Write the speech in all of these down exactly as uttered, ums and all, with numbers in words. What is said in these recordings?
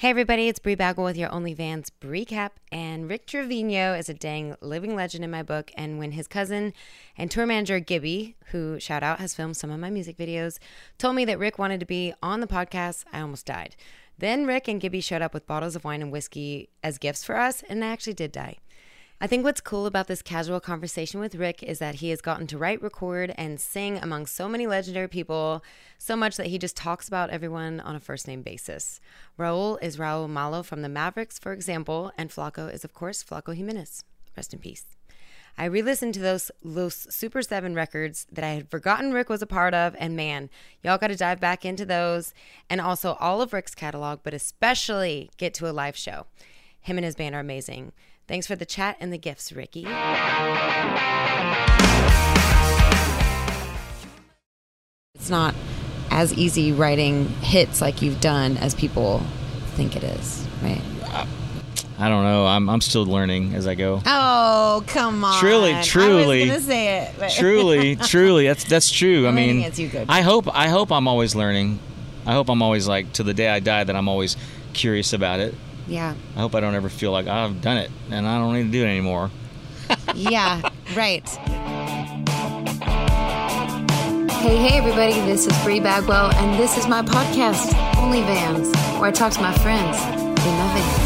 Hey everybody, it's Brie Bagwell with your OnlyVans recap, and Rick Trevino is a dang living legend in my book, and when his cousin and tour manager Gibby, who, shout out, has filmed some of my music videos, told me that Rick wanted to be on the podcast, I almost died. Then Rick and Gibby showed up with bottles of wine and whiskey as gifts for us, and I actually did die. I think what's cool about this casual conversation with Rick is that he has gotten to write, record, and sing among so many legendary people, so much that he just talks about everyone on a first-name basis. Raul is Raul Malo from the Mavericks, for example, and Flaco is, of course, Flaco Jimenez. Rest in peace. I re-listened to those Los Super seven records that I had forgotten Rick was a part of, and man, y'all got to dive back into those, and also all of Rick's catalog, but especially get to a live show. Him and his band are amazing. Thanks for the chat and the gifts, Ricky. It's not as easy writing hits like you've done as people think it is, right? I don't know. I'm I'm still learning as I go. Oh, come on. Truly, truly. I was gonna say it. But truly, truly. That's that's true. I Learning mean, is you good. I hope I hope I'm always learning. I hope I'm always like to the day I die that I'm always curious about it. Yeah. I hope I don't ever feel like I've done it and I don't need to do it anymore. Yeah, right. Hey, hey, everybody. This is Brie Bagwell, and this is my podcast, OnlyVans, where I talk to my friends in my van.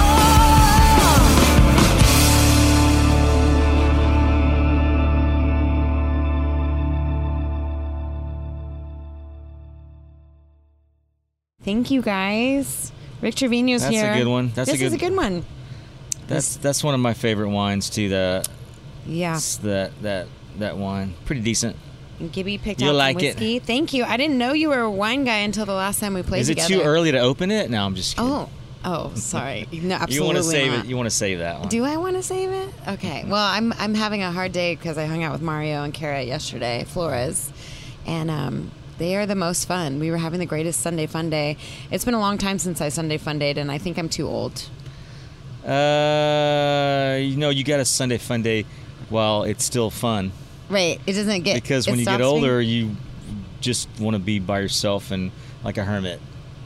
Thank you, guys. Rick Trevino's That's here. a good one. That's this a good, is a good one. That's that's one of my favorite wines too. The Yeah. that that that wine, pretty decent. And Gibby picked You'll out like some it. whiskey. Thank you. I didn't know you were a wine guy until the last time we played Is it together. too early to open it? No, I'm just kidding. Oh, oh, sorry. No, absolutely you want to save not. it. You want to save that one. Do I want to save it? Okay. Well, I'm I'm having a hard day because I hung out with Mario and Kara yesterday, Flores, and um. They are the most fun. We were having the greatest Sunday fun day. It's been a long time since I Sunday fun dayed, and I think I'm too old. Uh, you know, you got a Sunday fun day while it's still fun. Right. It doesn't get... Because it when you get stops older, being- you just want to be by yourself and like a hermit.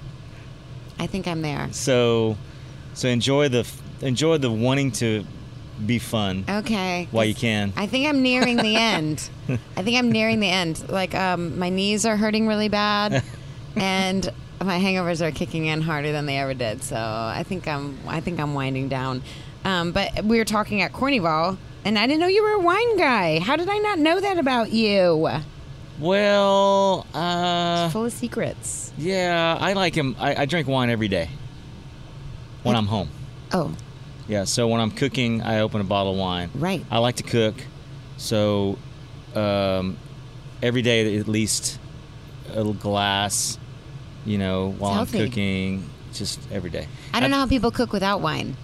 I think I'm there. So, so enjoy the enjoy the wanting to be fun. Okay. While you can. I think I'm nearing the end. I think I'm nearing the end. Like, um, my knees are hurting really bad, and my hangovers are kicking in harder than they ever did. So I think I'm, I think I'm winding down. Um, but we were talking at Cornyval, and I didn't know you were a wine guy. How did I not know that about you? Well, uh, It's full of secrets. yeah, I like him. I, I drink wine every day when I'm home. Oh, Yeah, so when I'm cooking, I open a bottle of wine. right. I like to cook, so um, every day at least a little glass, you know, while I'm healthy. cooking, just every day. I don't know how people cook without wine.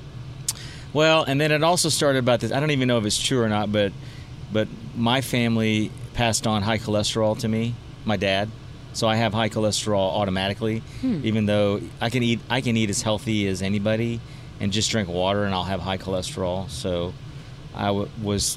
Well, and then it also started about this. I don't even know if it's true or not, but but my family passed on high cholesterol to me, my dad. So I have high cholesterol automatically, Hmm. even though I can eat I can eat as healthy as anybody and just drink water and I'll have high cholesterol. So I w- was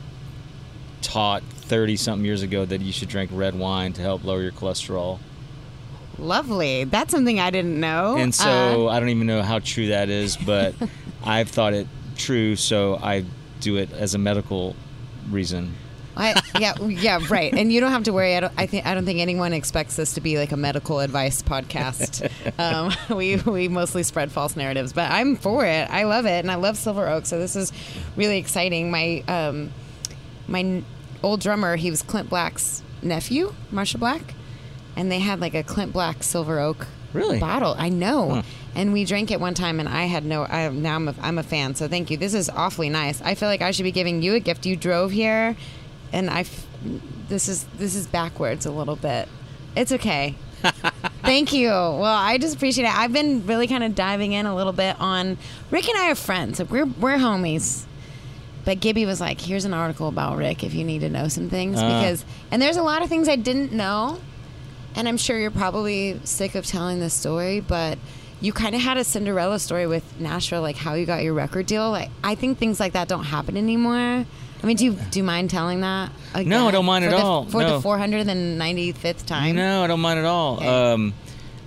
taught thirty-something years ago that you should drink red wine to help lower your cholesterol. Lovely. That's something I didn't know. And so Uh, I don't even know how true that is, but I've thought it true, so I do it as a medical reason. I, yeah, yeah, right. And you don't have to worry. I don't. I think. I don't think anyone expects this to be like a medical advice podcast. Um, we we mostly spread false narratives, but I'm for it. I love it, and I love Silver Oak. So this is really exciting. My um, my n- old drummer, he was Clint Black's nephew, Marsha Black, and they had like a Clint Black Silver Oak Really? bottle. I know. Huh. And we drank it one time, and I had no. I now I'm a, I'm a fan. So thank you. This is awfully nice. I feel like I should be giving you a gift. You drove here. And I, f- this is this is backwards a little bit. It's okay. Thank you. Well, I just appreciate it. I've been really kind of diving in a little bit on. Rick and I are friends. We're we're homies. But Gibby was like, "Here's an article about Rick if you need to know some things." Uh. Because and there's a lot of things I didn't know, and I'm sure you're probably sick of telling this story, but. You kind of had a Cinderella story with Nashville, like how you got your record deal. Like I think things like that don't happen anymore. I mean, do you do you mind telling that? Again? No, I don't mind for at the, all. For No. the four hundred ninety-fifth time. No, I don't mind at all. Okay. Um,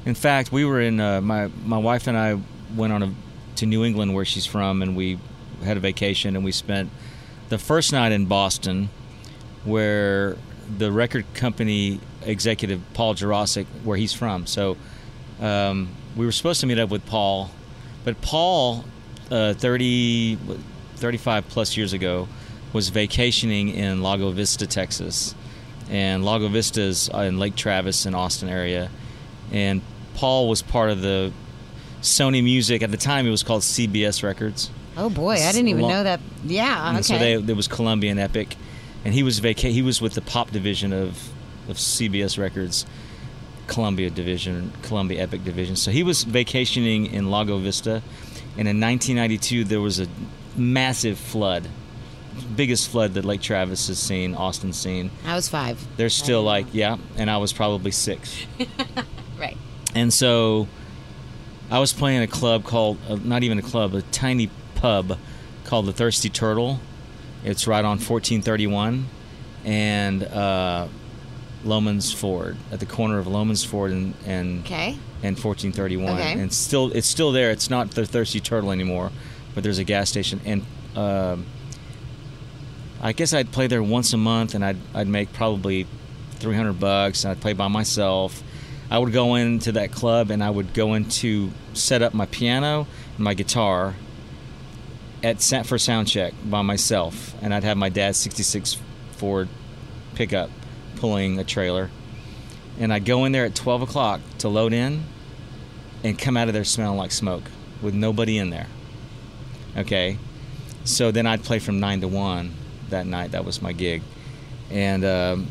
In fact, we were in uh, my my wife and I went on a to New England where she's from, and we had a vacation, and we spent the first night in Boston, where the record company executive Paul Jurasic, where he's from. So um, we were supposed to meet up with Paul, but Paul, uh, thirty, thirty-five plus years ago, was vacationing in Lago Vista, Texas, and Lago Vista is in Lake Travis in Austin area, and Paul was part of the Sony Music. At the time, it was called C B S Records. Oh boy, I didn't even know that. Yeah, okay. And so they, there was Columbia and Epic, and he was vaca- He was with the pop division of of C B S Records, Columbia division, Columbia Epic division. So he was vacationing in Lago Vista, and in nineteen ninety-two there was a massive flood, biggest flood that Lake Travis has seen, Austin's seen. I was five. They're still like, yeah, and I was probably six. Right. And so I was playing a club called, uh, not even a club, a tiny pub called the Thirsty Turtle. It's right on fourteen thirty-one and uh, Lomans Ford, at the corner of Lomans Ford and and, okay. and fourteen thirty-one. Okay. And still, it's still there. It's not the Thirsty Turtle anymore, but there's a gas station. And uh, I guess I'd play there once a month, and I'd I'd make probably three hundred bucks, and I'd play by myself. I would go into that club, and I would go in to set up my piano and my guitar at for sound check by myself, and I'd have my dad's sixty-six Ford pickup pulling a trailer, and I'd go in there at twelve o'clock to load in and come out of there smelling like smoke with nobody in there. Okay, so then I'd play from nine to one that night. That was my gig. And um,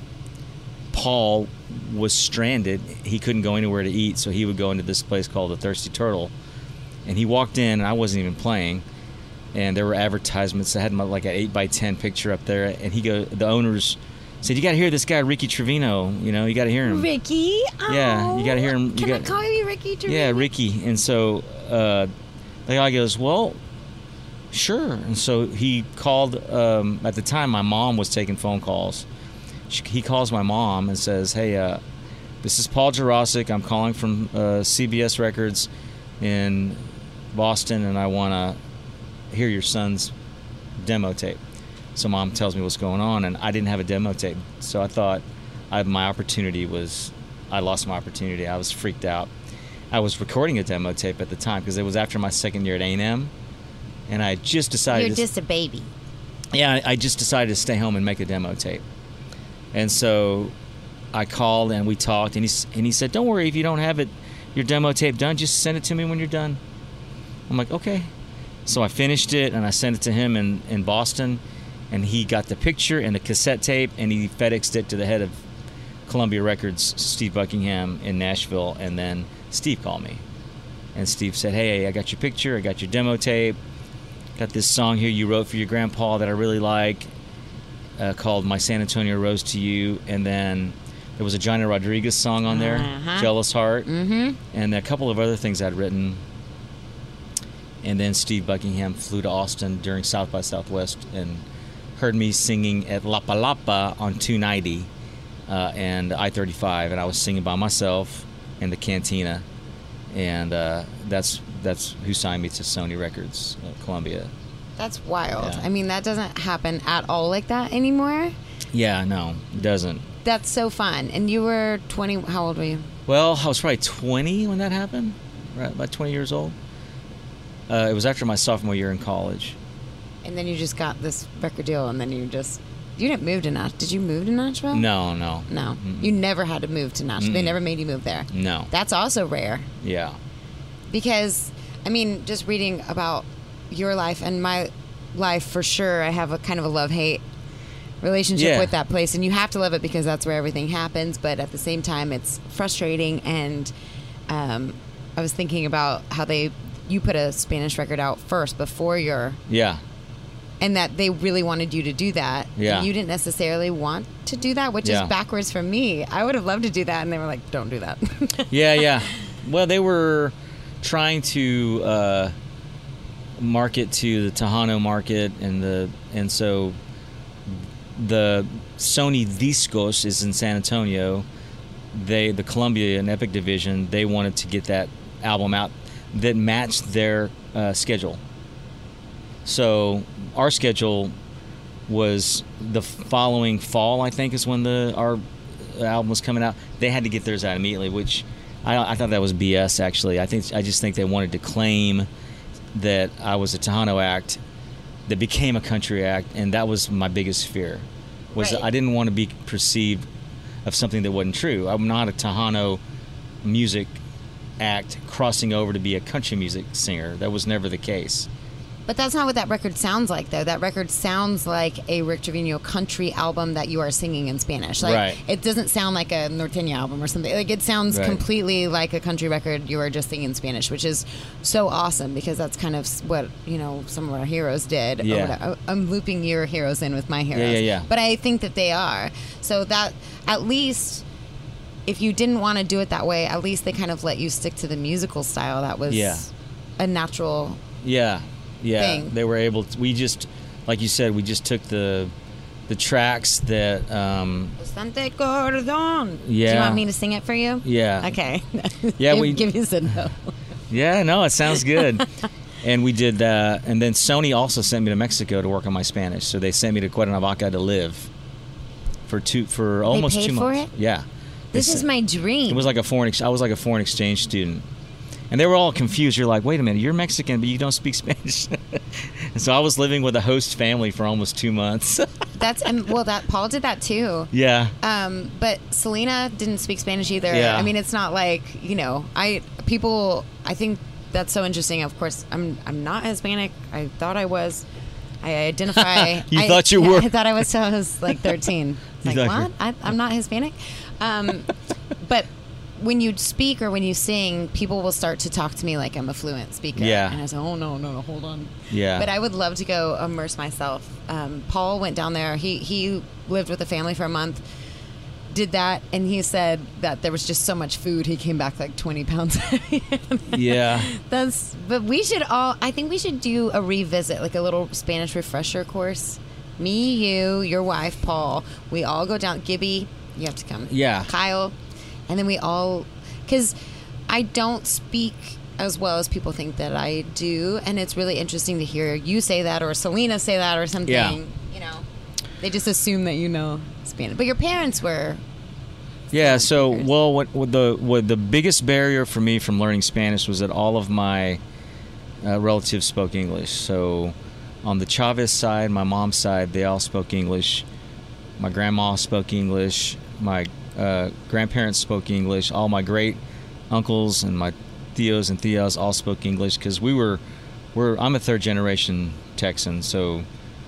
Paul was stranded. He couldn't go anywhere to eat, so he would go into this place called the Thirsty Turtle, and he walked in, and I wasn't even playing, and there were advertisements. I had my, like an eight by ten picture up there, and he go the owners said, "You got to hear this guy Ricky Trevino. You know, you got to hear him." Ricky? Oh, yeah, you got to hear him. You can got, I call you Ricky Trevino? Yeah, Ricky. And so uh, the guy goes, "Well, sure." And so he called. Um, at the time, my mom was taking phone calls. She, he calls my mom and says, "Hey, uh, this is Paul Jurasic. I'm calling from uh, C B S Records in Boston, and I want to hear your son's demo tape." So mom tells me what's going on, and I didn't have a demo tape. So I thought I, my opportunity was, I lost my opportunity. I was freaked out. I was recording a demo tape at the time because it was after my second year at A and M, and I had just decided... You're to, just a baby. Yeah, I, I just decided to stay home and make a demo tape. And so I called, and we talked, and he, and he said, "Don't worry, if you don't have it, your demo tape done, just send it to me when you're done." I'm like, okay. So I finished it, and I sent it to him in, in Boston, and he got the picture and the cassette tape, and he FedExed it to the head of Columbia Records, Steve Buckingham, in Nashville, and then Steve called me. And Steve said, "Hey, I got your picture, I got your demo tape, got this song here you wrote for your grandpa that I really like, uh, called My San Antonio Rose to You," and then there was a Johnny Rodriguez song on there, uh-huh. Jealous Heart, mm-hmm. and a couple of other things I'd written. And then Steve Buckingham flew to Austin during South by Southwest and heard me singing at Lapa Lapa on two ninety uh, and I thirty-five, and I was singing by myself in the cantina, and uh, that's that's who signed me to Sony Records, uh, Columbia. That's wild. Yeah. I mean, that doesn't happen at all like that anymore. Yeah, no, it doesn't. That's so fun. And you were twenty. How old were you? Well, I was probably twenty when that happened, right, about twenty years old. Uh, it was after my sophomore year in college. And then you just got this record deal, and then you just... You didn't move to Nashville. Did you move to Nashville? No, no. No. Mm-mm. You never had to move to Nashville. Mm-mm. They never made you move there. No. That's also rare. Yeah. Because, I mean, just reading about your life and my life, for sure, I have a kind of a love-hate relationship yeah. with that place. And you have to love it because that's where everything happens. But at the same time, it's frustrating. And um, I was thinking about how they... You put a Spanish record out first before your... Yeah. And that they really wanted you to do that. Yeah. And you didn't necessarily want to do that, which yeah. is backwards from me. I would have loved to do that, and they were like, "Don't do that." yeah, yeah. Well, they were trying to uh, market to the Tejano market, and the and so the Sony Discos is in San Antonio, they the Columbia and Epic division, they wanted to get that album out that matched their uh, schedule. So our schedule was the following fall, I think, is when the our album was coming out. They had to get theirs out immediately, which I, I thought that was B S. Actually, I think I just think they wanted to claim that I was a Tejano act that became a country act, and that was my biggest fear. Was Right. I didn't want to be perceived of something that wasn't true. I'm not a Tejano music act crossing over to be a country music singer. That was never the case. But that's not what that record sounds like, though. That record sounds like a Rick Trevino country album that you are singing in Spanish. Like, Right. it doesn't sound like a Norteña album or something. Like, it sounds Right. completely like a country record you are just singing in Spanish, which is so awesome because that's kind of what, you know, some of our heroes did. or Yeah. whatever. I'm looping your heroes in with my heroes. yeah, yeah. But I think that they are. So that, at least, if you didn't want to do it that way, at least they kind of let you stick to the musical style that was Yeah. a natural... Yeah, yeah. Thing. They were able to, we just, like you said, we just took the the tracks that, um, Bastante cordón. Do you Yeah. want me to sing it for you? yeah. Okay. Yeah, give, we- give you a no. Yeah, no, it sounds good. And we did that. And then Sony also sent me to Mexico to work on my Spanish. So they sent me to Cuernavaca to live for two, for almost paid two for months. it? Yeah. This They is sent- my dream. It was like a foreign, ex- I was like a foreign exchange student. And they were all confused. You're like, wait a minute, you're Mexican, but you don't speak Spanish. And so I was living with a host family for almost two months. That's um, well, that Paul did that too. Yeah. Um, but Selena didn't speak Spanish either. Yeah. I mean, it's not like, you know, I people. I think that's so interesting. Of course, I'm I'm not Hispanic. I thought I was. I identify. You I, thought you yeah, were. I thought I was till I was like thirteen. You Like thought you what? I, I'm not Hispanic. Um, but when you speak or when you sing, people will start to talk to me like I'm a fluent speaker. Yeah. And I say, oh no, no, no, hold on. Yeah. But I would love to go immerse myself. Um, Paul went down there. He he lived with a family for a month. Did that, and he said that there was just so much food. He came back like twenty pounds heavy. Yeah. That's. But we should all. I think we should do a revisit, like a little Spanish refresher course. Me, you, your wife, Paul. We all go down. Gibby, you have to come. Yeah. Kyle, and then we all, because I don't speak as well as people think that I do, and it's really interesting to hear you say that or Selena say that or something. Yeah. You know, they just assume that you know Spanish, but your parents were. Yeah, so well, what, what the what the biggest barrier for me from learning Spanish was that all of my uh, relatives spoke English. So on the Chavez side, my mom's side, they all spoke English. My grandma spoke English. My uh, grandparents spoke English. All my great uncles and my tios and tias all spoke English because we were we're I'm a third generation Texan, so.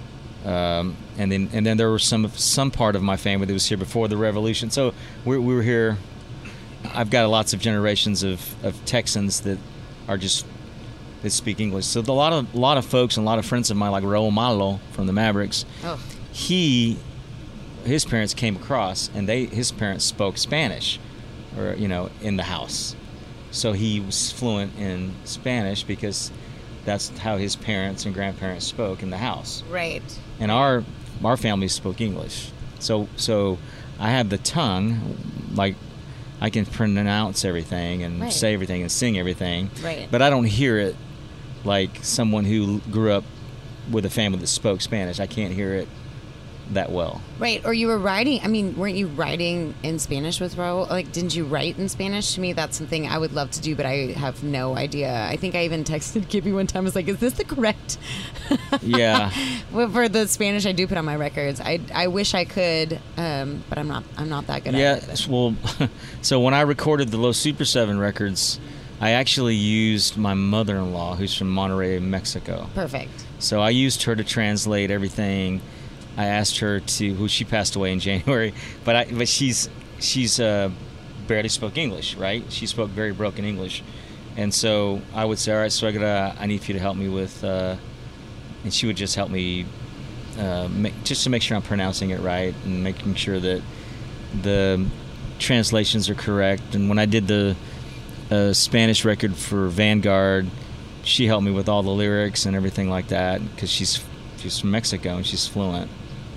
Um, and then and then there was some some part of my family that was here before the revolution. So we, we were here. I've got lots of generations of, of Texans that are just that speak English. So a lot of a lot of folks and a lot of friends of mine, like Raul Malo from the Mavericks, Oh. he his parents came across and they his parents spoke Spanish, or you know, in the house. So he was fluent in Spanish because that's how his parents and grandparents spoke in the house. Right. And our our family spoke English, so so I have the tongue, like I can pronounce everything and Right. say everything and sing everything, Right. but I don't hear it like someone who grew up with a family that spoke Spanish. I can't hear it that well. Right. Or you were writing. I mean, weren't you writing in Spanish with Raul? Like, didn't you write in Spanish? To me, that's something I would love to do, but I have no idea. I think I even texted Gibby one time. I was like, is this the correct? Yeah. Well, for the Spanish I do put on my records. I, I wish I could, um, but I'm not I'm not that good Yeah, at it. well, so when I recorded the Los Super seven records, I actually used my mother-in-law, who's from Monterrey, Mexico. Perfect. So I used her to translate everything. I asked her to, who she passed away in January, but I, but she's she's uh, barely spoke English, right? She spoke very broken English, and so I would say, all right, Suegra, I need for you to help me with, uh, and she would just help me, uh, make, just to make sure I'm pronouncing it right and making sure that the translations are correct. And when I did the uh, Spanish record for Vanguard, she helped me with all the lyrics and everything like that because she's she's from Mexico and she's fluent.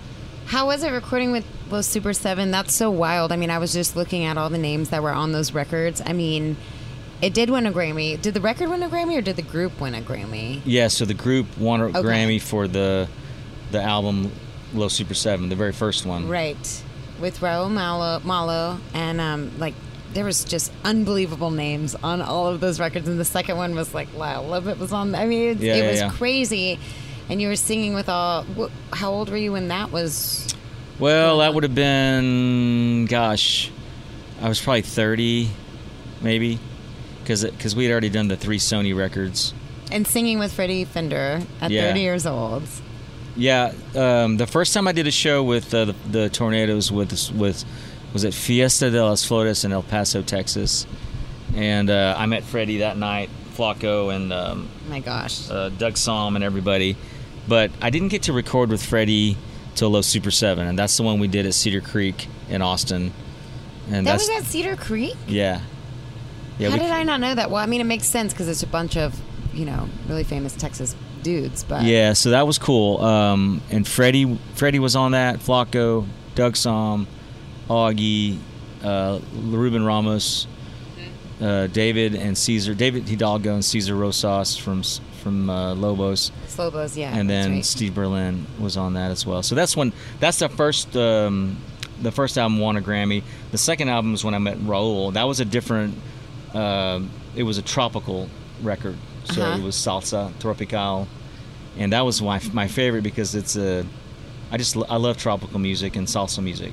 How was it recording with Los Super seven? That's so wild. I mean, I was just looking at all the names that were on those records. I mean, it did win a Grammy. Did the record win a Grammy, or did the group win a Grammy? Yeah, so the group won a Okay. Grammy for the the album Los Super seven, the very first one. Right. With Raul Malo, Malo and um, like there was just unbelievable names on all of those records, and the second one was like Lyle Lovett was on. I mean, it, Yeah, it yeah, was yeah. crazy, and you were singing with all. Wh- how old were you when that was? Well, that would have been, gosh, I was probably thirty, maybe, because because we had already done the three Sony records. And singing with Freddie Fender at Yeah. thirty years old. Yeah, um, the first time I did a show with uh, the, the Tornadoes with with was at Fiesta de las Flores in El Paso, Texas, and uh, I met Freddie that night, Flacco and um, My gosh. uh, Doug Somm and everybody, but I didn't get to record with Freddie till Los Super seven, and that's the one we did at Cedar Creek in Austin. And That that's was at Cedar Creek? yeah, yeah. How we- did I not know that? Well, I mean, it makes sense because it's a bunch of, you know, really famous Texas dudes. But Yeah, so that was cool. Um, and Freddie, Freddie was on that. Flacco, Doug Somm, Augie, uh, Ruben Ramos, uh, David and Caesar, David Hidalgo and Cesar Rosas from from uh, Lobos, Slobos, yeah. and that's then right. Steve Berlin was on that as well. So that's when that's the first um, the first album won a Grammy. The second album was when I met Raul. That was a different. Um it was a tropical record, so Uh-huh. it was salsa tropical, and that was my my favorite because it's a. I just I love tropical music and salsa music.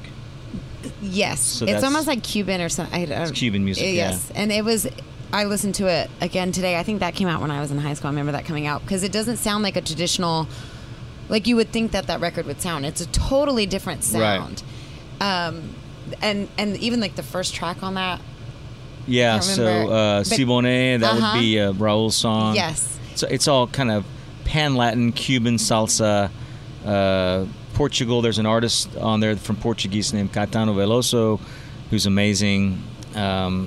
Yes, So it's that's- almost like Cuban or something. I don't, It's Cuban music, yeah. Yes, and it was. I listened to it again today. I think that came out when I was in high school. I remember that coming out because it doesn't sound like a traditional, like you would think that that record would sound. It's a totally different sound. Um, and and even like the first track on that. Yeah, Can't so remember. uh, But- Siboney, that Uh-huh. would be a Raul's song. Yes. So it's all kind of pan Latin, Cuban salsa. Uh, Portugal, there's an artist on there from Portuguese named Caetano Veloso, who's amazing. Um,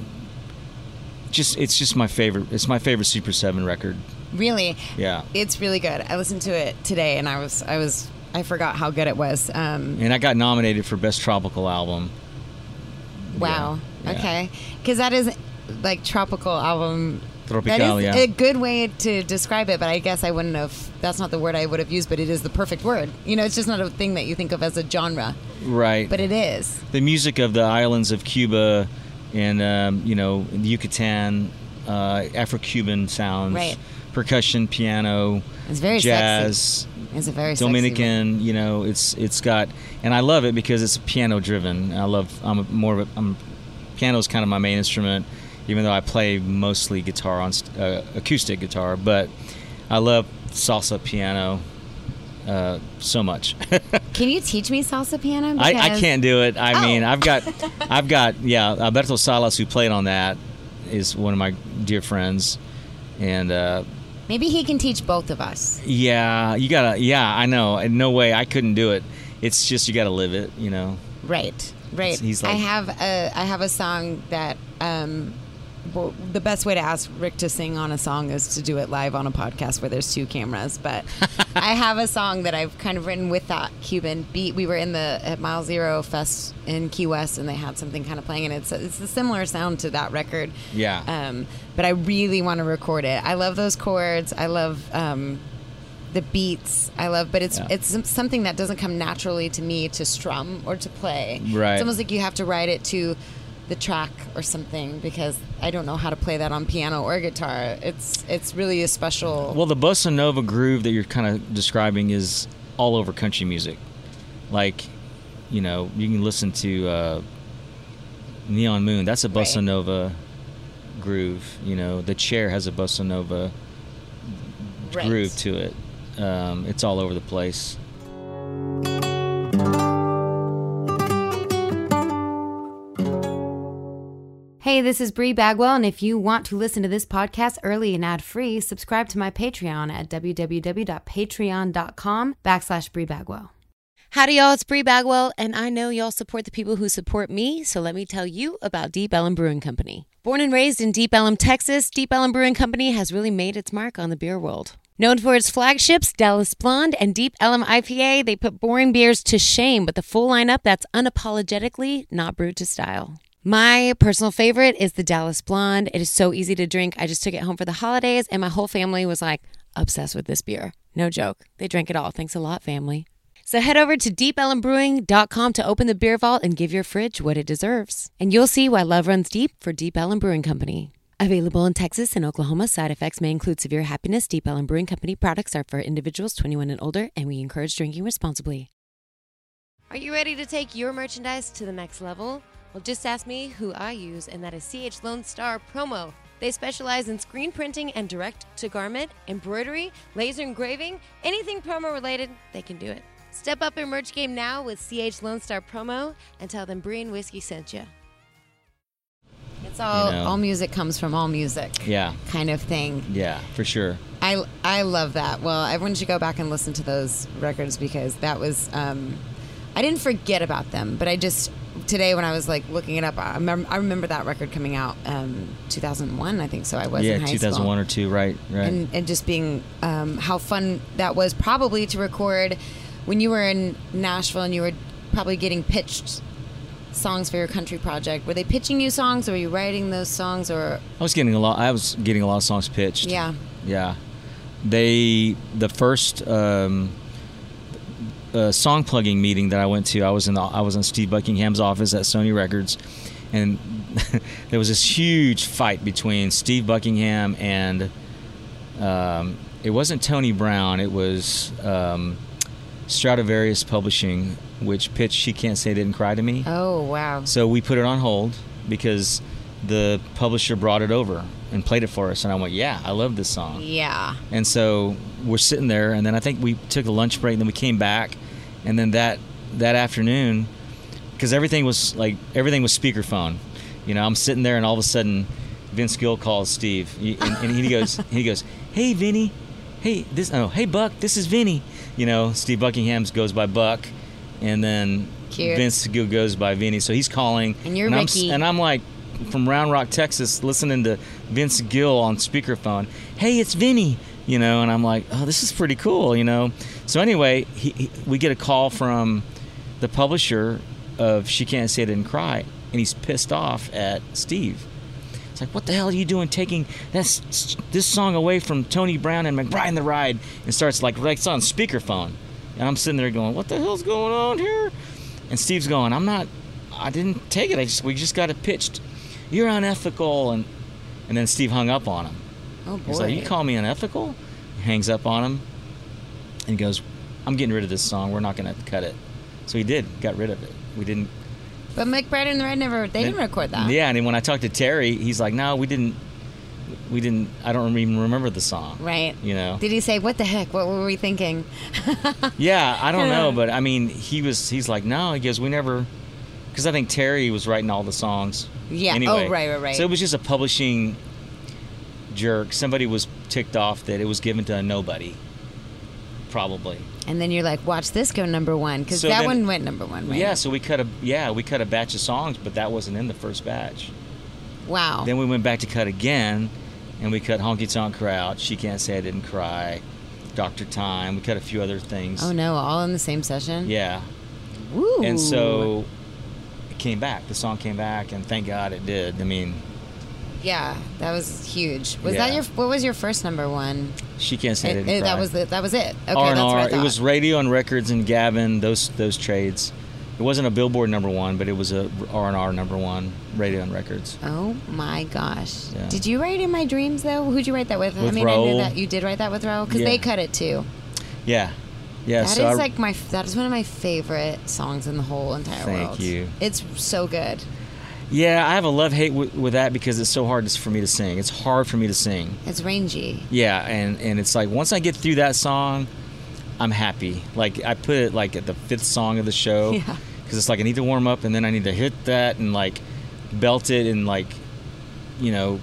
just it's just my favorite. It's my favorite Super seven record. Really. Yeah. It's really good. I listened to it today, and I was I was I forgot how good it was. Um, And I got nominated for Best Tropical Album. wow. Yeah, yeah. Okay. Because that is like tropical album. Tropical, that is yeah. a good way to describe it, but I guess I wouldn't have. That's not the word I would have used, but it is the perfect word. You know, it's just not a thing that you think of as a genre, Right. but it is. The music of the islands of Cuba and, um, you know, the Yucatan, uh, Afro-Cuban sounds. Right. Percussion, piano, It's very jazz. sexy. It's a very Dominican, you know, it's it's got, and I love it because it's piano driven. I love, I'm a, more of a, I'm, piano's kind of my main instrument, even though I play mostly guitar on st- uh, acoustic guitar. But I love salsa piano uh, so much. Sexy. Can you teach me salsa piano? I, I Because- can't do it. I Oh. mean, I've got, I've got, yeah, Alberto Salas, who played on that, is one of my dear friends, and. Uh, Maybe he can teach both of us. Yeah, you gotta. Yeah, I know. And no way, I couldn't do it. It's just you gotta live it, you know. Right, right. He's I like- have a I have a song that um, well, the best way to ask Rick to sing on a song is to do it live on a podcast where there's two cameras. But I have a song that I've kind of written with that Cuban beat. We were in the at Mile Zero Fest in Key West, and they had something kind of playing, and it's a, it's a similar sound to that record. Yeah. Um, but I really want to record it. I love those chords. I love. Um, the beats I love, but it's Yeah. it's some- something that doesn't come naturally to me to strum or to play. Right. It's almost like you have to write it to the track or something because I don't know how to play that on piano or guitar. It's it's really a special. Well, the bossa nova groove that you're kind of describing is all over country music. Like, you know, you can listen to uh, Neon Moon. That's a bossa Right. nova groove. You know, The Chair has a bossa nova Right. groove to it. Um, it's all over the place. Hey, this is Bree Bagwell, and if you want to listen to this podcast early and ad-free, subscribe to my Patreon at www.patreon.com backslash Bree Bagwell. Howdy, y'all. It's Bree Bagwell, and I know y'all support the people who support me, so let me tell you about Deep Ellum Brewing Company. Born and raised in Deep Ellum, Texas, Deep Ellum Brewing Company has really made its mark on the beer world. Known for its flagships, Dallas Blonde and Deep Ellum I P A, they put boring beers to shame with a full lineup that's unapologetically not brewed to style. My personal favorite is the Dallas Blonde. It is so easy to drink. I just took it home for the holidays, and my whole family was like obsessed with this beer. No joke. They drank it all. Thanks a lot, family. So head over to deep ellum brewing dot com to open the beer vault and give your fridge what it deserves. And you'll see why love runs deep for Deep Ellum Brewing Company. Available in Texas and Oklahoma, side effects may include severe happiness. Deep Ellum Brewing Company products are for individuals twenty-one and older, and we encourage drinking responsibly. Are you ready to take your merchandise to the next level? Well, just ask me who I use, and that is C H Lone Star Promo. They specialize in screen printing and direct-to-garment, embroidery, laser engraving, anything promo related, they can do it. Step up your merch game now with C H Lone Star Promo and tell them Bree and Whiskey sent you. It's all, you know, all music comes from all music. Yeah. Kind of thing. Yeah, for sure. I, I love that. Well, everyone should go back and listen to those records because that was, um, I didn't forget about them, but I just, today when I was like looking it up, I remember, I remember that record coming out um, two thousand one, I think so. I was yeah, in high two thousand one school. or two, right, right. And, and just being, um, how fun that was probably to record when you were in Nashville and you were probably getting pitched songs for your country project. Were they pitching you songs, or were you writing those songs, or? I was getting a lot. I was getting a lot of songs pitched. Yeah. Yeah. They the first um, uh, song plugging meeting that I went to, I was in the, I was in Steve Buckingham's office at Sony Records, and there was this huge fight between Steve Buckingham and um, it wasn't Tony Brown. It was um, Stradivarius Publishing, which pitched She Can't Say Didn't Cry to Me. Oh, wow. So we put it on hold because the publisher brought it over and played it for us. And I went, yeah, I love this song. Yeah. And so we're sitting there, and then I think we took a lunch break, and then we came back. And then that that afternoon, because everything was like, everything was speakerphone. You know, I'm sitting there, and all of a sudden, Vince Gill calls Steve. He, and, and he goes, he goes, hey, Vinny. Hey, this, oh, hey, Buck, this is Vinny. You know, Steve Buckingham's goes by Buck. And then Cute. Vince Gill goes by Vinny. So he's calling. And you're and Ricky. I'm, and I'm like, from Round Rock, Texas, listening to Vince Gill on speakerphone. Hey, it's Vinny. You know, and I'm like, oh, this is pretty cool, you know. So anyway, he, he, we get a call from the publisher of She Can't Say It Didn't Cry, and he's pissed off at Steve. It's like, what the hell are you doing taking this, this song away from Tony Brown and McBride and the Ride? And starts like, like it's on speakerphone. And I'm sitting there going, what the hell's going on here? And Steve's going, I'm not, I didn't take it. I just, we just got it pitched. You're unethical. And and then Steve hung up on him. Oh, boy. He's like, you call me unethical? He hangs up on him and goes, I'm getting rid of this song. We're not going to cut it. So he did, got rid of it. We didn't. But McBride and the Ride never, they didn't record that. Yeah, and then when I talked to Terry, he's like, no, we didn't. We didn't, I don't even remember the song. Right. You know? Did he say, what the heck? What were we thinking? Yeah, I don't know, but I mean, he was, he's like, no, he goes, we never, because I think Terry was writing all the songs. Yeah, anyway. Oh, right, right, right. So it was just a publishing jerk. Somebody was ticked off that it was given to a nobody, probably. And then you're like, watch this go number one, because So that then- one went number one, right? Yeah, so we cut a, yeah, we cut a batch of songs, but that wasn't in the first batch. Wow. Then we went back to cut again, and we cut Honky Tonk Crowd, She Can't Say I Didn't Cry, Doctor Time. We cut a few other things. Oh, no, all in the same session? Yeah. Ooh. And so it came back. The song came back, and thank God it did. I mean, Yeah, that was huge. Was Yeah. that your, what was your first number one? She Can't Say I It- Didn't it- Cry. that was the, that was it. Okay, R and that's what I R. thought. It was radio and records and Gavin, those those trades. It wasn't a Billboard number one, but it was a R and R number one, radio and records. Oh my gosh! Yeah. Did you write In My Dreams though? Who'd you write that with? I With mean, I knew Raoul. that you did write that with Raoul because Yeah. they cut it too. Yeah. Yeah. That is so I, like my that is one of my favorite songs in the whole entire Thank world. you. It's so good. yeah, I have a love-hate with, with that because it's so hard for me to sing. It's hard for me to sing. It's rangy. Yeah, and, and it's like once I get through that song, I'm happy. Like I put it like at the fifth song of the show. Yeah. Because it's like I need to warm up and then I need to hit that and like belt it and like, you know,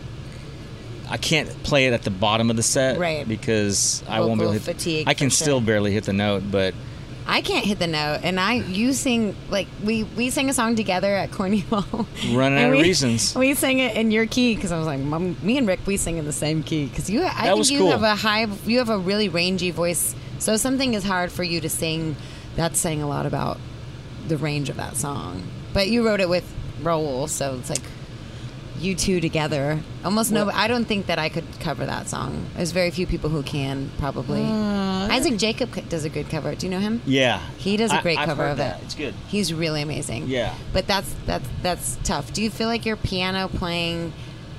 I can't play it at the bottom of the set, Right. Because I won't be Vocal able to hit. fatigue, I can for still sure. barely hit the note, but I can't hit the note, and I you sing like we we sang a song together at Cornwall. Running out we, of reasons. We sang it in your key because I was like, Mom, me and Rick, we sing in the same key because you. I that think was you cool. have a high, you have a really rangy voice. So something is hard for you to sing. That's saying a lot about the range of that song. But you wrote it with Raul, so it's like you two together. Almost well, no. I don't think that I could cover that song. There's very few people who can, probably. Uh, Isaac Jacob does a good cover. Do you know him? Yeah, he does a great I, cover of that. it. It's good. He's really amazing. Yeah, but that's that's that's tough. Do you feel like your piano playing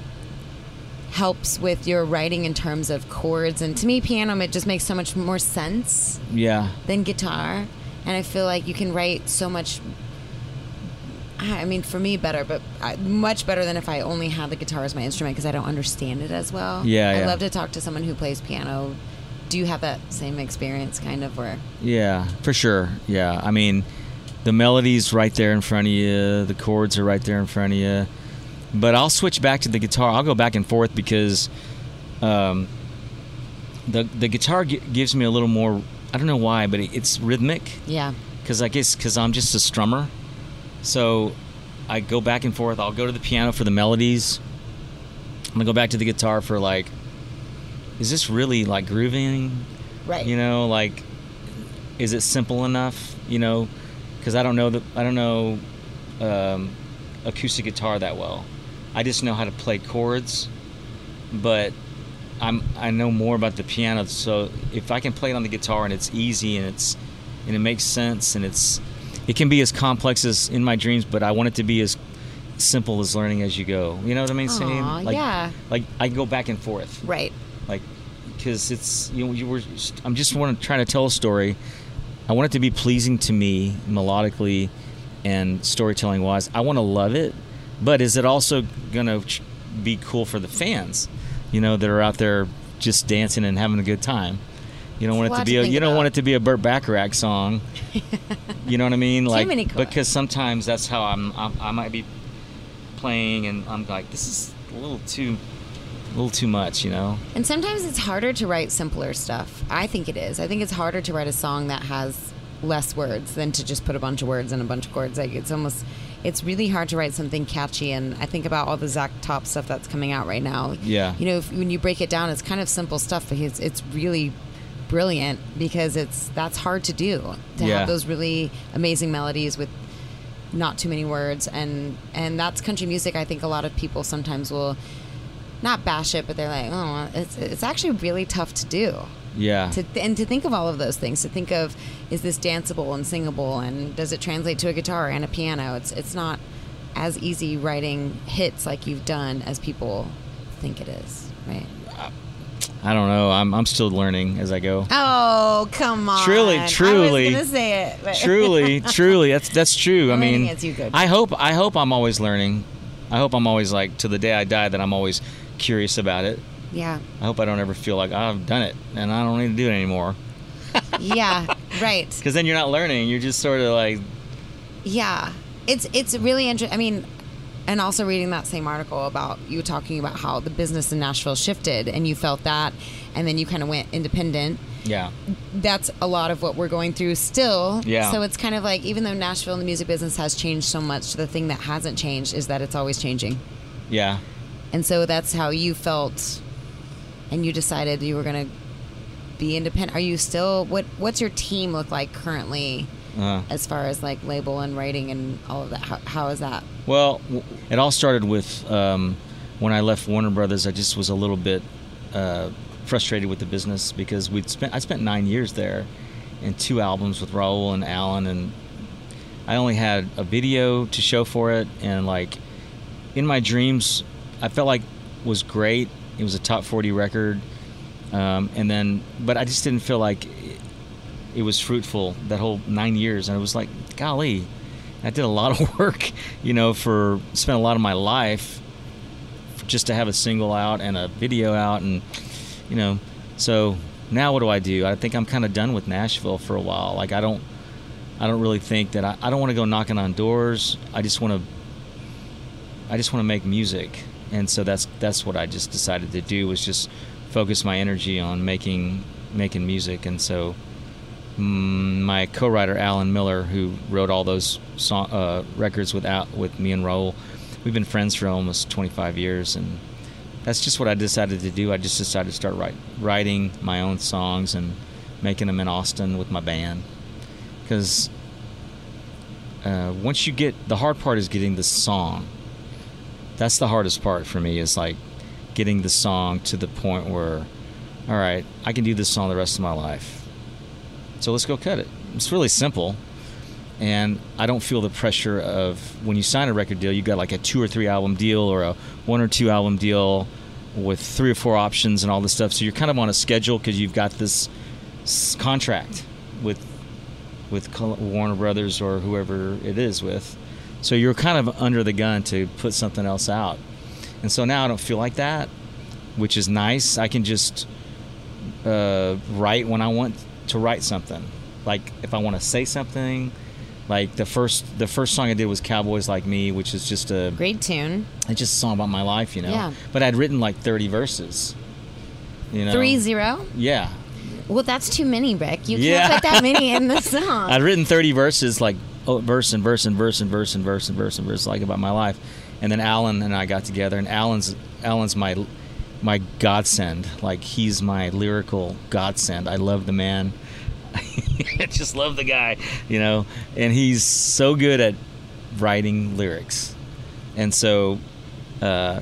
helps with your writing in terms of chords? And to me, piano it just makes so much more sense. Yeah. Than guitar, and I feel like you can write so much. I mean, for me, better, but much better than if I only had the guitar as my instrument because I don't understand it as well. Yeah, I yeah. love to talk to someone who plays piano. Do you have that same experience, kind of, where? Yeah, for sure. Yeah, I mean, the melody's right there in front of you. The chords are right there in front of you. But I'll switch back to the guitar. I'll go back and forth because um, the the guitar g- gives me a little more. I don't know why, but it, it's rhythmic. Yeah. Because I guess because I'm just a strummer. So I go back and forth. I'll go to the piano for the melodies. I'm going to go back to the guitar for like, is this really like grooving? Right. You know, like, is it simple enough? You know, because I don't know that I don't know um, acoustic guitar that well. I just know how to play chords, but I'm I know more about the piano. So if I can play it on the guitar and it's easy and it's and it makes sense and it's it can be as complex as In My Dreams, but I want it to be as simple as Learning As You Go. You know what I mean? Aww, saying like, yeah. Like I go back and forth. Right. Like, because it's you know you were. I'm just want to try to tell a story. I want it to be pleasing to me melodically and storytelling wise. I want to love it, but is it also gonna be cool for the fans? You know that are out there just dancing and having a good time. You don't want it to be a, you don't want it to be a Burt Bacharach song. You know what I mean? Like, Too many chords. Because sometimes that's how I'm, I'm I might be playing and I'm like, this is a little too a little too much, you know. And sometimes it's harder to write simpler stuff. I think it is. I think it's harder to write a song that has less words than to just put a bunch of words and a bunch of chords. Like it's almost it's really hard to write something catchy, and I think about all the Zach Top stuff that's coming out right now. Yeah. You know, if, when you break it down, it's kind of simple stuff, but it's it's really brilliant because it's that's hard to do to yeah. have those really amazing melodies with not too many words, and and that's country music. I think a lot of people sometimes will not bash it, but they're like, oh, it's it's actually really tough to do. Yeah. To and to think of all of those things, to think of, is this danceable and singable, and does it translate to a guitar and a piano? It's it's not as easy writing hits like you've done as people think it is, right? I don't know. I'm I'm still learning as I go. Oh, come on. Truly, truly. I was gonna say it. But truly, truly. That's that's true. I mean, it's you good. I hope I hope I'm always learning. I hope I'm always like to the day I die that I'm always curious about it. Yeah. I hope I don't ever feel like oh, I've done it and I don't need to do it anymore. Yeah, right. Because then you're not learning. You're just sort of like. Yeah, it's it's really interesting. I mean. And also reading that same article about you talking about how the business in Nashville shifted and you felt that, and then you kind of went independent. Yeah. That's a lot of what we're going through still. Yeah. So it's kind of like, even though Nashville and the music business has changed so much, the thing that hasn't changed is that it's always changing. Yeah. And so that's how you felt, and you decided you were going to be independent. Are you still, what? what's your team look like currently? Uh, as far as like label and writing and all of that, how, how is that? Well, it all started with um, when I left Warner Brothers. I just was a little bit uh, frustrated with the business because we'd spent I spent nine years there, and two albums with Raul and Alan, and I only had a video to show for it. And like, In My Dreams, I felt like was great. It was a top forty record, um, and then but I just didn't feel like it was fruitful that whole nine years. And it was like, golly, I did a lot of work, you know, for spent a lot of my life just to have a single out and a video out, and you know, so now what do I do? I think I'm kind of done with Nashville for a while. Like I don't, I don't really think that I, I don't want to go knocking on doors. I just want to, I just want to make music, and so that's that's what I just decided to do, was just focus my energy on making making music, and so. mm, my co-writer Alan Miller, who wrote all those song, uh, records with Al, with me and Raul. We've been friends for almost twenty-five years, and that's just what I decided to do. I just decided to start write, writing my own songs and making them in Austin with my band. Because uh, once you get, the hard part is getting the song. That's the hardest part for me, is like getting the song to the point where, all right, I can do this song the rest of my life. So let's go cut it. It's really simple. And I don't feel the pressure of, when you sign a record deal, you got like a two or three album deal or a one or two album deal with three or four options and all this stuff. So you're kind of on a schedule because you've got this contract with with Warner Brothers or whoever it is with. So you're kind of under the gun to put something else out. And so now I don't feel like that, which is nice. I can just uh, write when I want to write something. Like if I want to say something, like the first the first song I did was Cowboys Like Me, which is just a great tune. It's just a song about my life, you know. Yeah. But I'd written like thirty verses. You know. Three zero? Yeah. Well, that's too many, Rick. You yeah. can't put that many in the song. I'd written thirty verses, like oh, verse and verse and verse and verse and verse and verse and verse, like about my life. And then Alan and I got together, and Alan's Alan's my my godsend. Like he's my lyrical godsend. I love the man. I just love the guy, you know. And he's so good at writing lyrics, and so uh,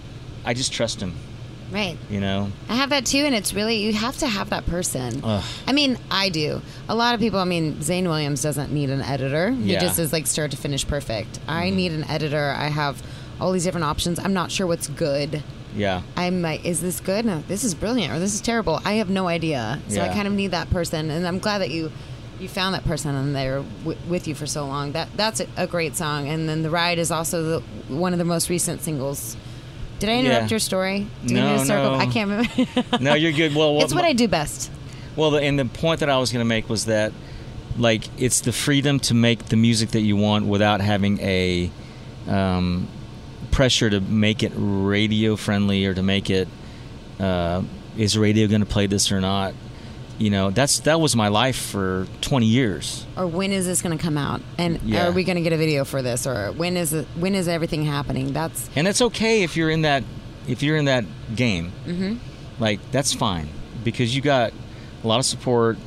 I just trust him. Right. You know? I have that too, and it's really, you have to have that person. Ugh. I mean, I do. A lot of people, I mean, Zane Williams doesn't need an editor. He Yeah. just is like start to finish perfect. I Mhm. need an editor. I have all these different options. I'm not sure what's good. Yeah. I'm like, is this good? No, this is brilliant, or this is terrible. I have no idea. So I Yeah. kind of need that person, and I'm glad that you you found that person and they're w- with you for so long. That That's a, a great song. And then The Ride is also the, one of the most recent singles. Did I interrupt Yeah. your story? Do you No, need me to circle? no. I can't remember. No, you're good. Well, It's what I do best. Well, the, and the point that I was going to make was that, like, it's the freedom to make the music that you want without having a um, pressure to make it radio friendly or to make it, uh, is radio going to play this or not? You know, that's that was my life for twenty years. Or when is this going to come out? And Yeah. are we going to get a video for this? Or when is it, when is everything happening? That's And it's okay if you're in that if you're in that game. mm-hmm. Like, that's fine because you got a lot of support.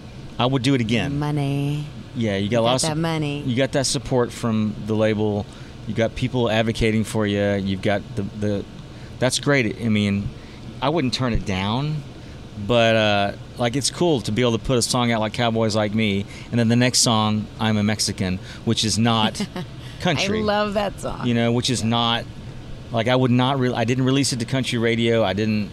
I would do it again. money. Yeah, you got You a lot got of that su- money. You got that support from the label. You got people advocating for you. You've got the the. That's great. I mean, I wouldn't turn it down, but uh, like it's cool to be able to put a song out like Cowboys Like Me, and then the next song, I'm a Mexican, which is not country. I love that song. You know, which is not like I would not. Re- I didn't release it to country radio. I didn't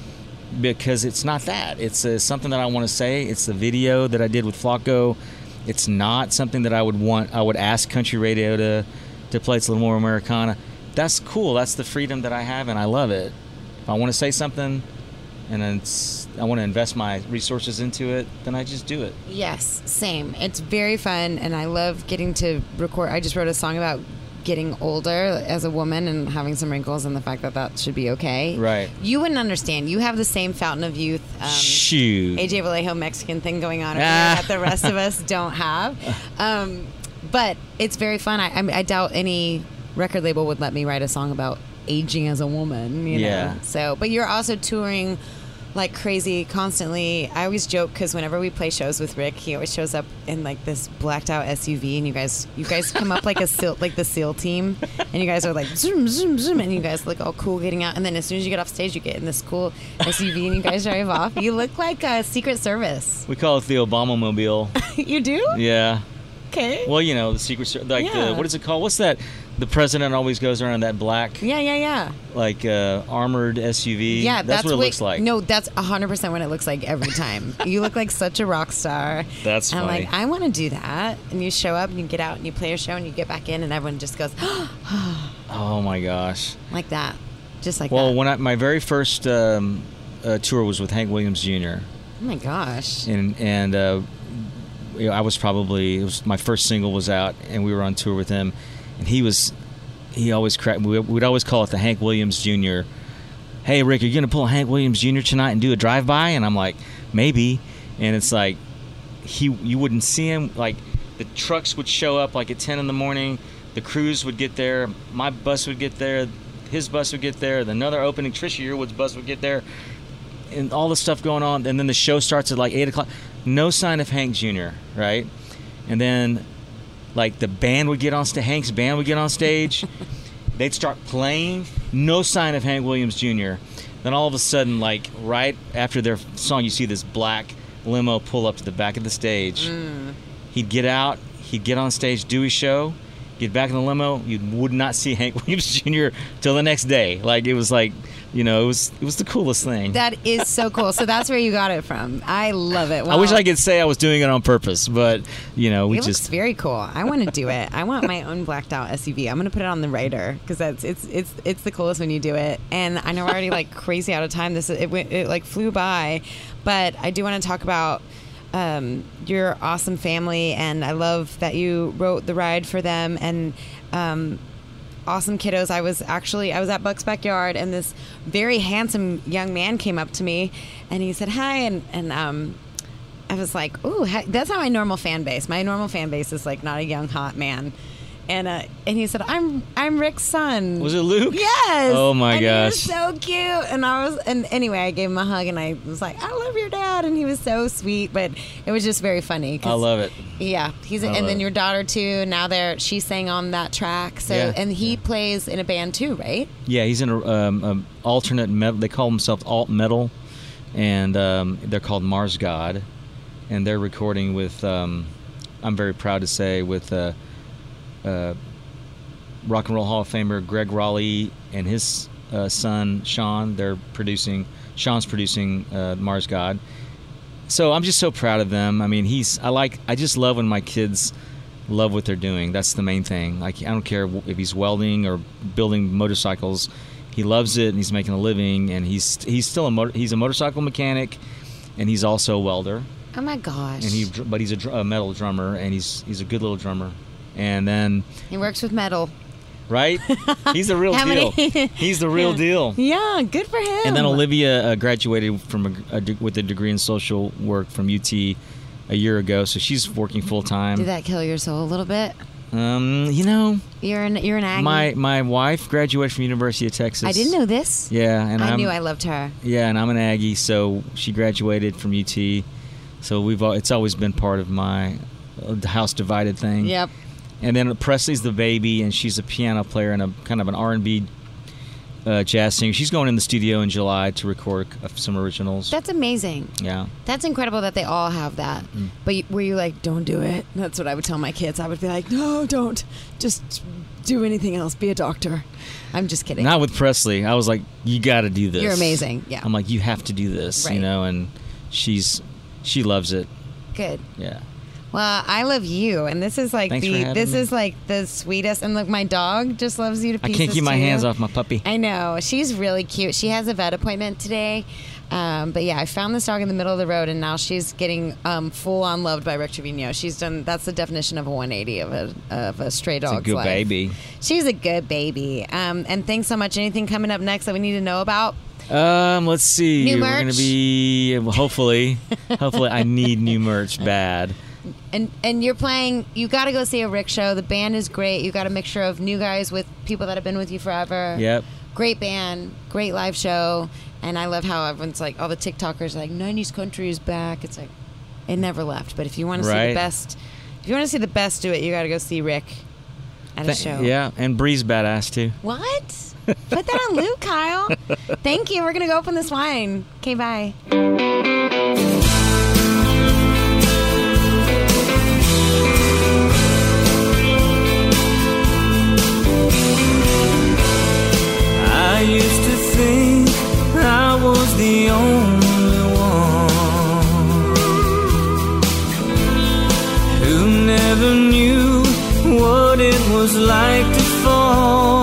because it's not that. It's uh, something that I want to say. It's the video that I did with Flacco. It's not something that I would want. I would ask country radio to to play. It's a little more Americana. That's cool. That's the freedom that I have, and I love it. If I want to say something, and it's, I want to invest my resources into it, then I just do it. Yes, same. It's very fun, and I love getting to record. I just wrote a song about getting older as a woman and having some wrinkles, and the fact that that should be okay. Right. You wouldn't understand. You have the same fountain of youth. Um, Shoot. A J Vallejo Mexican thing going on over Ah. here that the rest of us don't have. Um, but it's very fun. I, I, I doubt any record label would let me write a song about aging as a woman. You know? Yeah. So, but you're also touring like crazy constantly. I always joke because whenever we play shows with Rick, he always shows up in like this blacked out S U V, and you guys, you guys come up like a SEAL, like the SEAL team, and you guys are like zoom, zoom, zoom, and you guys look all cool getting out, and then as soon as you get off stage, you get in this cool S U V, and you guys drive off. You look like a Secret Service. We call it the Obama Mobile. You do? Yeah. Okay. Well, you know, the Secret Service, like Yeah. the, what is it called? What's that? The president always goes around in that black, Yeah, yeah, yeah. like uh, armored S U V. Yeah, that's, that's what it what- looks like. No, that's one hundred percent what it looks like every time. You look like such a rock star. That's and I'm funny. like, I want to do that. And you show up and you get out and you play your show and you get back in and everyone just goes, Oh my gosh. like that. Just like Well, that. when I, my very first um, uh, tour was with Hank Williams Junior Oh my gosh. and and uh, you know, I was probably, it was my first single was out, and we were on tour with him, and he was, he always cracked. We, we'd always call it the Hank Williams Junior Hey Rick, are you gonna pull a Hank Williams Junior tonight and do a drive by? And I'm like, maybe. And it's like, he you wouldn't see him. Like the trucks would show up like at ten in the morning. The crews would get there. My bus would get there. His bus would get there. Another opening, Trisha Yearwood's bus would get there. And all the stuff going on. And then the show starts at like eight o'clock. No sign of Hank Junior, right? And then, like, the band would get on stage. Hank's band would get on stage. They'd start playing. No sign of Hank Williams Junior Then all of a sudden, like, right after their song, you see this black limo pull up to the back of the stage. Mm. He'd get out. He'd get on stage, do his show. Get back in the limo, you would not see Hank Williams Junior till the next day. Like, it was like, you know, it was it was the coolest thing. That is so cool. So that's where you got it from. I love it. Well, I wish I could say I was doing it on purpose, but, you know, we it just... looks very cool. I want to do it. I want my own blacked out S U V. I'm going to put it on the Raider because that's it's it's it's the coolest when you do it. And I know we're already like crazy out of time. This it went it like flew by, but I do want to talk about Um, your awesome family, and I love that you wrote the ride for them, and um, awesome kiddos. I was actually I was at Buck's backyard, and this very handsome young man came up to me, and he said hi, and and um, I was like, ooh, that's not my normal fan base. My normal fan base is like not a young hot man. And uh, and he said, I'm I'm Rick's son. Was it Luke? Yes. Oh my and gosh. He was so cute. And I was and anyway, I gave him a hug and I was like, I love your dad, and he was so sweet. But it was just very funny. I love it. Yeah, he's a, and then your daughter too. Now they're she sang on that track. So yeah. and he yeah. plays in a band too, right? Yeah, he's in a um, um, alternate metal. They call themselves alt metal, and um, they're called Mars God, and they're recording with. Um, I'm very proud to say with. Uh, Uh, Rock and Roll Hall of Famer Greg Raleigh and his uh, son Sean. They're producing. Sean's producing uh, Mars God. So I'm just so proud of them. I mean, he's. I like. I just love when my kids love what they're doing. That's the main thing. Like, I don't care if he's welding or building motorcycles. He loves it, and he's making a living. And he's he's still a motor, he's a motorcycle mechanic, and he's also a welder. Oh my gosh! And he, but he's a, dr- a metal drummer, and he's he's a good little drummer. And then he works with metal, right? He's the real How deal. many? He's the real yeah. deal. Yeah, good for him. And then Olivia uh, graduated from a, a de- with a degree in social work from U T a year ago, so she's working full time. Did that kill your soul a little bit? Um, you know, you're an you're an Aggie. My my wife graduated from University of Texas. I didn't know this. Yeah, and I I'm, knew I loved her. Yeah, and I'm an Aggie, so she graduated from U T. So we've all, it's always been part of my uh, house divided thing. Yep. And then Presley's the baby, and she's a piano player and a kind of an R and B uh, jazz singer. She's going in the studio in July to record some originals. That's amazing. Yeah. That's incredible that they all have that. Mm. But you, were you like, don't do it? That's what I would tell my kids. I would be like, no, don't. Just do anything else. Be a doctor. I'm just kidding. Not with Presley. I was like, you got to do this. You're amazing. Yeah. I'm like, you have to do this, right. you know, and she's she loves it. Good. Yeah. Well, I love you, and this is like Thanks the this me. is like the sweetest. And look, my dog just loves you to pieces. I can't keep my too. hands off my puppy. I know, she's really cute. She has a vet appointment today, um, but yeah, I found this dog in the middle of the road, and now she's getting um, full on loved by Rick Trevino. She's done. That's the definition of a one eighty of a of a stray dog's life. It's a good life. baby. She's a good baby. Um, and thanks so much. Anything coming up next that we need to know about? Um, let's see. New merch? We're gonna be hopefully, hopefully. I need new merch bad. And and you're playing. You got to go see a Rick show. The band is great. You got a mixture of new guys with people that have been with you forever. Yep. Great band, great live show, and I love how everyone's like, all the TikTokers are like, nineties country is back. It's like, it never left. But if you want to right. see the best, if you want to see the best do it, you got to go see Rick at a Th- show. Yeah, and Bree's badass too. What? Put that on Luke, Kyle. Thank you. We're gonna go open this wine. Okay, bye. I used to think I was the only one who never knew what it was like to fall.